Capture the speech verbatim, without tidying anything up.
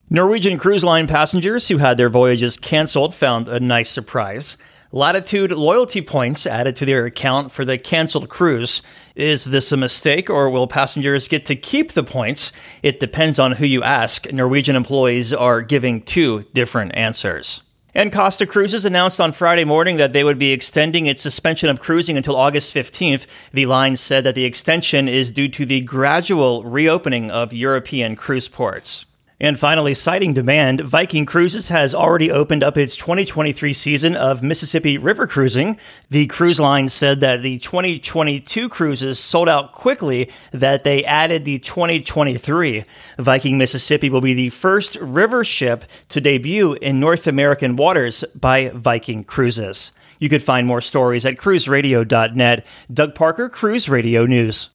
Norwegian Cruise Line passengers who had their voyages canceled found a nice surprise. Latitude loyalty points added to their account for the canceled cruise. Is this a mistake, or will passengers get to keep the points? It depends on who you ask. Norwegian employees are giving two different answers. And Costa Cruises announced on Friday morning that they would be extending its suspension of cruising until August fifteenth. The line said that the extension is due to the gradual reopening of European cruise ports. And finally, citing demand, Viking Cruises has already opened up its twenty twenty-three season of Mississippi River cruising. The cruise line said that the twenty twenty-two cruises sold out quickly, that they added the twenty twenty-three. Viking Mississippi will be the first river ship to debut in North American waters by Viking Cruises. You could find more stories at cruise radio dot net. Doug Parker, Cruise Radio News.